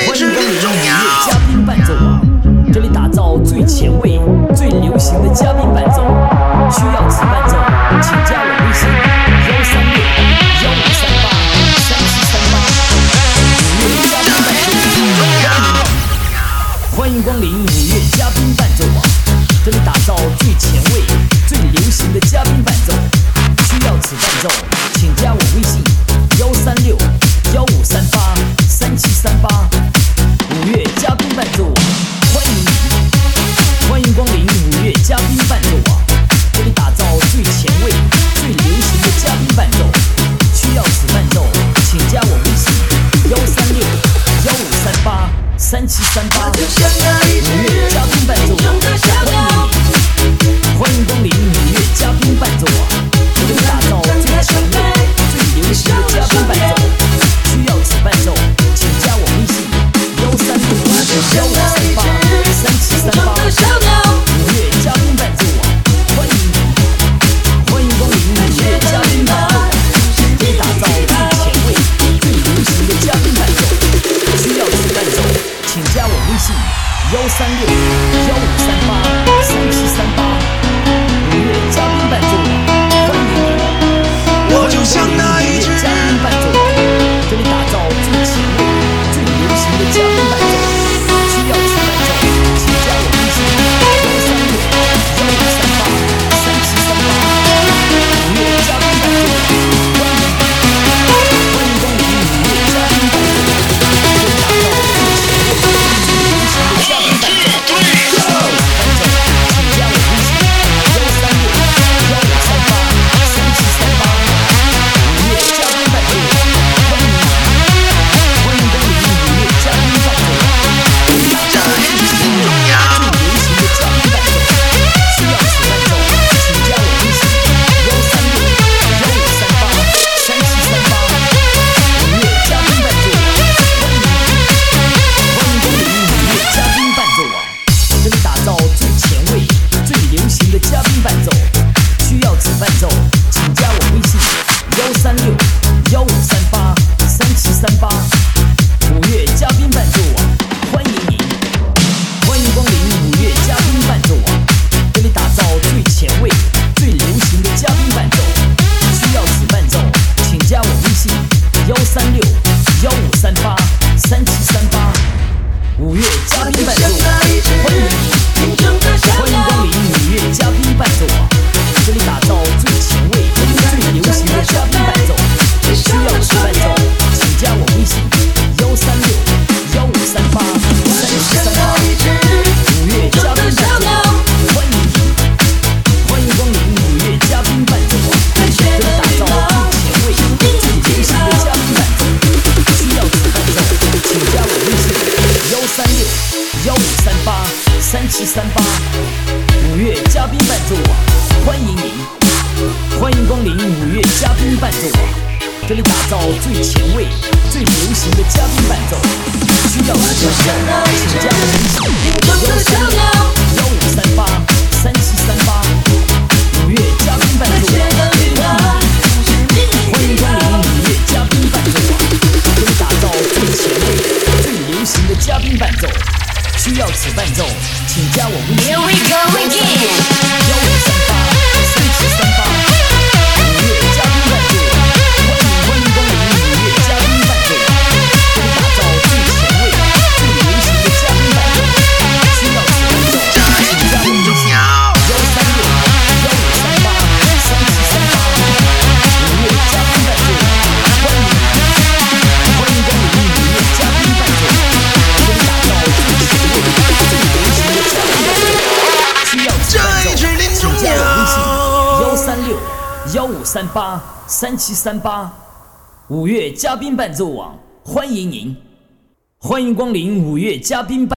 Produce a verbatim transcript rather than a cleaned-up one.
欢迎光临五月嘉宾伴奏网，这里打造最前卫、最流行的嘉宾伴奏。需要此伴奏，请加我微信：幺三六幺五三八三七三八。五月嘉宾伴奏，欢迎光临五月嘉宾伴奏网，这里打造最前卫、最流行的嘉宾伴奏。需要此伴奏，请加我微信：幺三六幺五三八三七三八。五月嘉宾伴奏网，欢迎你，欢迎光临五月嘉宾伴奏网，这里打造最前卫、最流行的嘉宾伴奏。需要此伴奏，请加我微信：幺三六幺五三八三七三八。五月嘉宾伴奏网，欢迎你，欢迎光临五月嘉宾伴奏网，这里打造最前卫、最流行的嘉宾伴奏。需要此伴奏，请加我微信：幺三六幺五三八三七三八。五月嘉宾伴奏网，欢迎你，欢迎光临五月嘉宾伴奏网，这里打造最前卫、最流行的嘉宾伴奏。需要此伴奏，请加我微信：幺三六幺五三八三七三八。五月嘉宾伴奏网，欢迎你，我就像那一只嘉宾伴奏网，这里打造最前卫、最流行的嘉宾伴奏。需要此伴奏，请加我微信：幺三六幺五三八三七三八。五月嘉宾伴奏网，欢迎你，欢迎光临五月嘉宾伴奏网，这里打造最前卫、最流行的嘉宾伴奏。需要此伴奏，请加我微信：幺三六幺五三八三七三八。五月嘉宾伴奏网，欢迎你，欢迎光临五月嘉宾伴奏网，这里打造最前卫、最流行的嘉宾伴奏。需要此伴奏，请加我微信：幺三六幺五三八三七三八。五月嘉宾伴奏网，欢迎你，欢迎光临五月嘉宾伴奏网，这里打造最前卫、最流行的嘉宾伴奏。需要此伴奏，请加我微信：幺三六幺五三八三七三八。五月嘉宾伴奏网，欢迎你，欢迎光临五月嘉宾伴奏网，这里打造最前卫、最流行的嘉宾伴奏。需要此伴奏，请加我微信：幺三六幺五三八三七三八。五月嘉宾伴奏网，欢迎你，欢迎光临五月嘉宾伴奏网，这里打造最前卫、最流行的嘉宾伴奏。需要此伴奏，请加我微信：幺三六幺五三八三七三八。五月嘉宾伴奏网，欢迎你，欢迎光临五月嘉宾伴奏网，这里打造最前卫、最流行的嘉宾伴奏。需要此伴奏，请加我微信：幺三六幺五三八三七三八。五月嘉宾伴奏网，欢迎你，欢迎光临五月嘉宾伴奏网，这里打造最前卫、最流行的嘉宾伴奏。需要此伴奏，请加我微信：幺三六幺五三八三七三八。五月嘉宾伴奏网，欢迎你，欢迎光临五月嘉宾伴奏网，这里打造最前卫、最流行的嘉宾伴奏。需要此伴奏，请加我微信：幺五三八三七三八。五月嘉宾伴奏网，欢迎欢迎光临五月嘉宾伴奏网，这里打造最前卫、最流行的嘉宾伴奏。需要此伴奏，请加我微信：幺三六幺五三八三七三八。五月嘉宾伴奏网，欢迎你，欢迎光临五月嘉宾伴奏网，这里打造最前卫、最流行的嘉宾伴奏。需要此伴奏，请加我微信：幺三六幺五三八三七三八。五月嘉宾伴奏网，欢迎您，欢迎光临五月嘉宾伴。